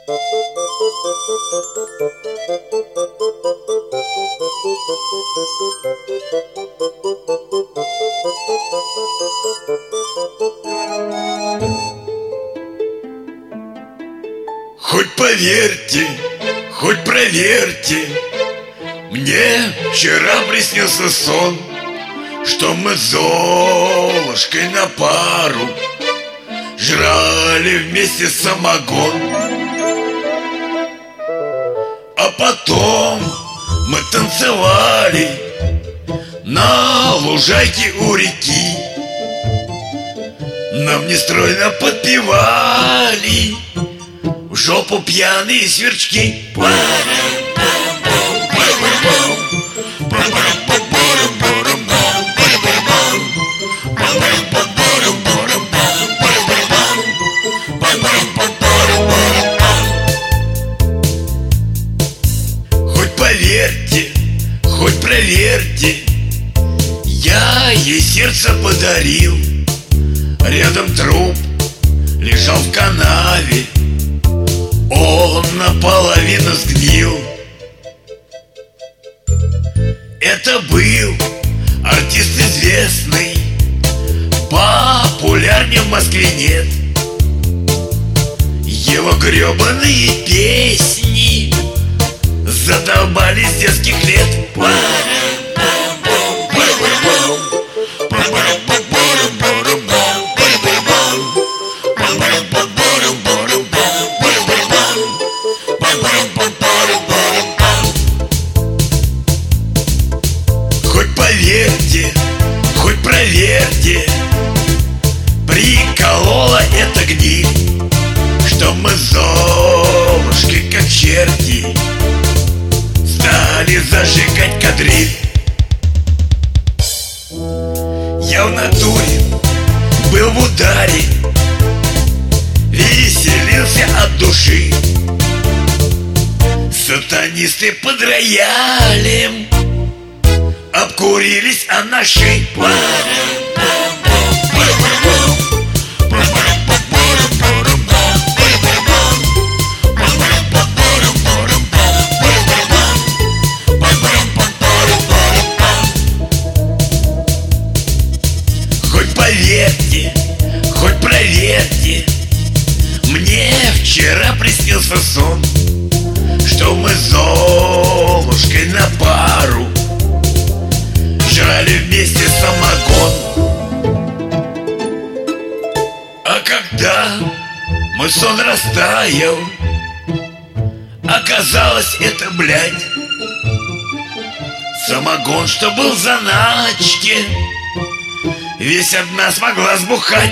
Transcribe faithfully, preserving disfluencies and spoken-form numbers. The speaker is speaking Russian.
Хоть поверьте, хоть проверьте, мне вчера приснился сон, что мы с Золушкой на пару жрали вместе самогон. А потом мы танцевали на лужайке у реки. Нам нестройно подпевали в жопу пьяные сверчки. Хоть поверьте, хоть проверьте, я ей сердце подарил. Рядом труп лежал в канаве, он наполовину сгнил. Это был артист известный, популярнее в Москве нет. Его гребаные песни задолбали с детских лет. Хоть поверьте, хоть проверьте, приколола эта гниль, что мы с Золушкой, как черти, стали зажигать кадриль. Я в натуре был в ударе, веселился от души. Сатанисты под роялем обкурились от нашей. Хоть поверьте, хоть проверьте, мне вчера приснился сон, что мы с Золушкой на пару жрали вместе самогон. А когда мой сон растаял, оказалось, это, блядь, самогон, что был в заначке, весь одна смогла сбухать.